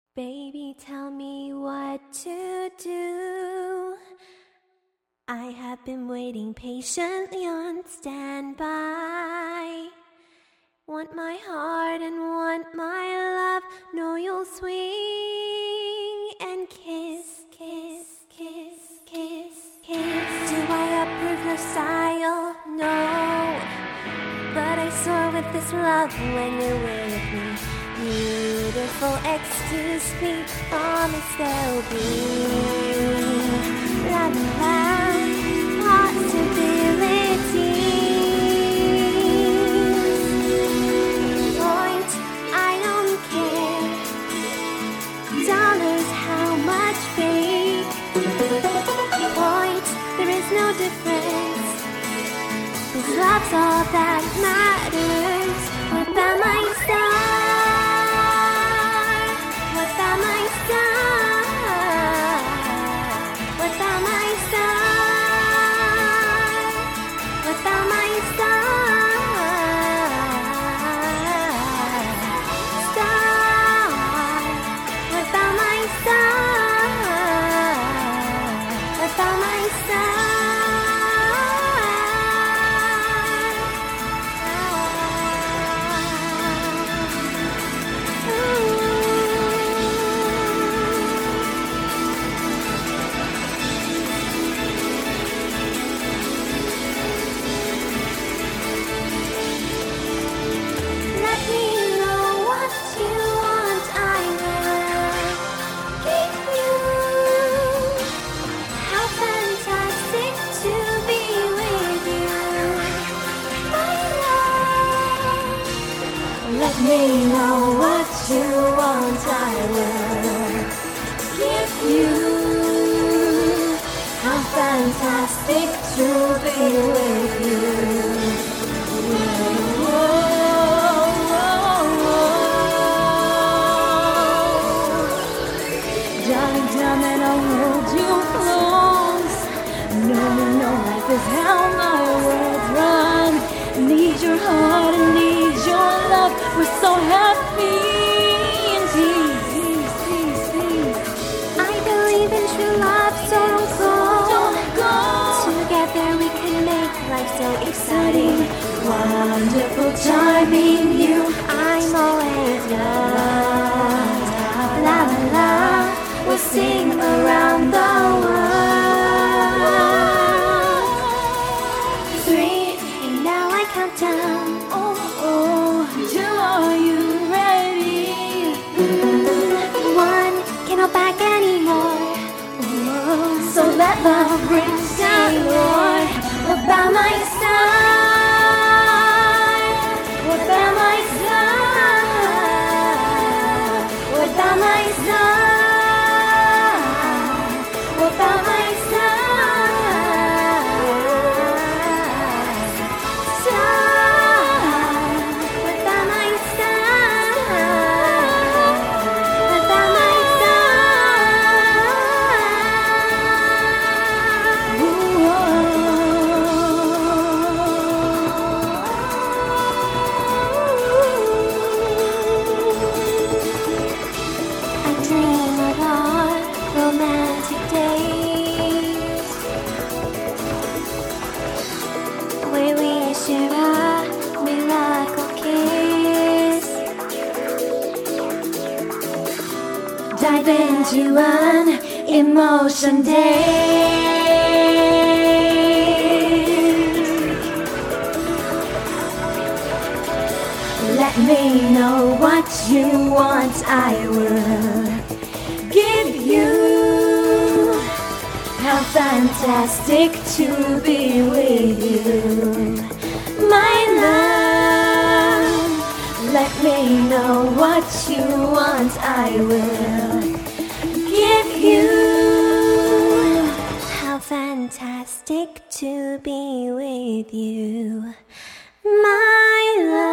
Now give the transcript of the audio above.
Baby, tell me what to do. I have been waiting patiently on standby. Want my heart and want my love. Know you'll swing and kiss, kiss, kiss, kiss, kiss. Do I approve your style? No. But I soar with this love when you're with me. Beautiful excuse me, promise there'll be la la la possibilities. Point, I don't care. Dollars, how much fake? Point, there is no difference. This love's all that matters. What about my star? What about my star? What about my star? What about my star? Star. What about my star? What about my star? Let me know what you want, I will give you. How fantastic to be with you. Darling, darling, I'll hold you close. No, life is how my world run. Need your heart and need your love. We're so happy indeed. Please. I believe in true love, so don't go. Together we can make life so exciting. Wonderful timing, you. I'm always yours. La la la, we'll sing around the world. 3, and now I count down. Are you ready? 1, cannot back anymore. So let love bring down, Lord. What about my star? What about my star? What about my star? What about my where we share a miracle kiss. Dive into an emotion date. Let me know what you want, I will give you. How fantastic to be with you, my love. Let me know what you want, I will give you. How fantastic to be with you, my love.